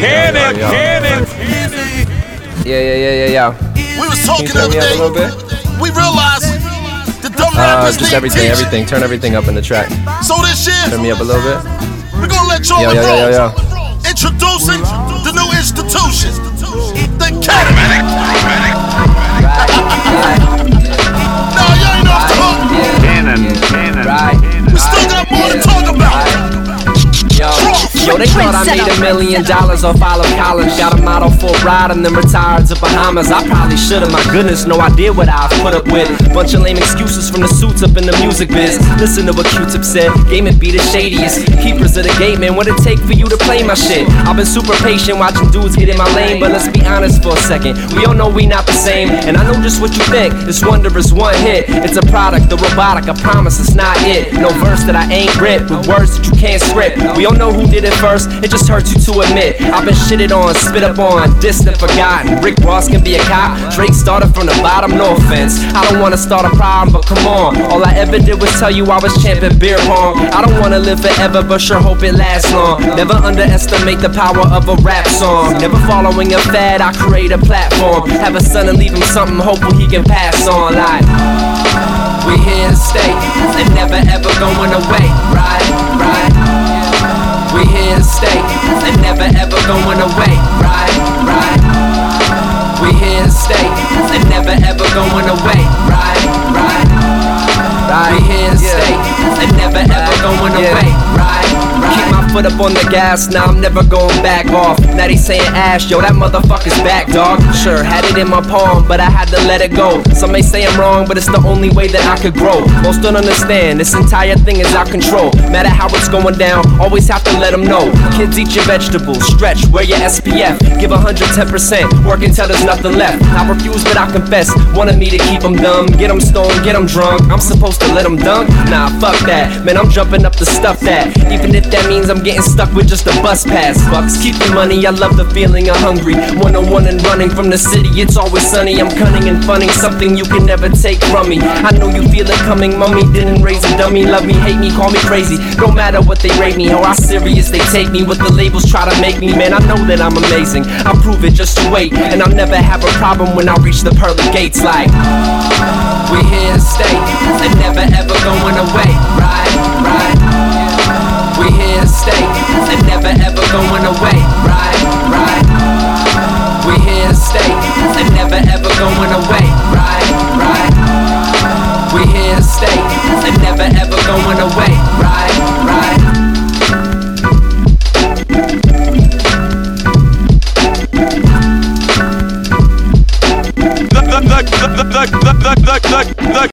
Yeah. We was talking the other day. We realized the dumb rappers just everything. Turn everything up in the track. So this year, turn me up a little bit. We're gonna let y'all yo. Introducing the new institution, the Academy. Now you ain't off the hook. Cannon. Right. We still got more to talk about. Yo, they thought I made $1 million off Olive College. Got a model for a ride and then retired to Bahamas. I probably should've, my goodness, no idea what I've put up with. Bunch of lame excuses from the suits up in the music biz. Listen to what Q-Tip said, game it be the shadiest. Keepers of the gate, man, what it take for you to play my shit? I've been super patient watching dudes get in my lane, but let's be honest for a second. We all know we not the same, and I know just what you think. This wonder is one hit, it's a product, the robotic, I promise it's not it. No verse that I ain't ripped, with words that you can't script. We all know who did it first, it just hurts you to admit. I've been shitted on, spit up on, dissed and forgotten. Rick Ross can be a cop, Drake started from the bottom, no offense. I don't wanna start a problem, but come on. All I ever did was tell you I was champion beer pong. I don't wanna live forever, but sure hope it lasts long. Never underestimate the power of a rap song. Never following a fad, I create a platform. Have a son and leave him something, hopeful he can pass on. Like, we here to stay, and never ever going away. Right. We here to stay, and never ever going away. Right. We here to stay, and never ever going away. Right. We here to stay, and never ever going away. Right. Keep my foot up on the gas, now I'm never going back off. Now they saying Ash, yo, that motherfucker's back, dog. Sure, had it in my palm, but I had to let it go. Some may say I'm wrong, but it's the only way that I could grow. Most don't understand, this entire thing is out control. Matter how it's going down, always have to let them know. Kids, eat your vegetables, stretch, wear your SPF. Give 110%, work until there's nothing left. I refuse, but I confess, wanted me to keep them dumb. Get them stoned, get them drunk, I'm supposed to let them dunk? Nah, fuck that, man, I'm jumping up to stuff that. Even if that means I'm getting stuck with just a bus pass. Bucks, keep the money, I love the feeling of hungry. 101 and running from the city, it's always sunny. I'm cunning and funny, something you can never take from me. I know you feel it coming, mommy didn't raise a dummy. Love me, hate me, call me crazy, no matter what they rate me or how serious they take me. What the labels try to make me, man, I know that I'm amazing. I'll prove it, just you wait, and I'll never have a problem when I reach the pearly gates. Like, we here to stay, and never ever going away. Right. We here to stay, and never ever going away. Right. We here to stay, and never ever going away. Right. We here to stay, and never ever going away. Right.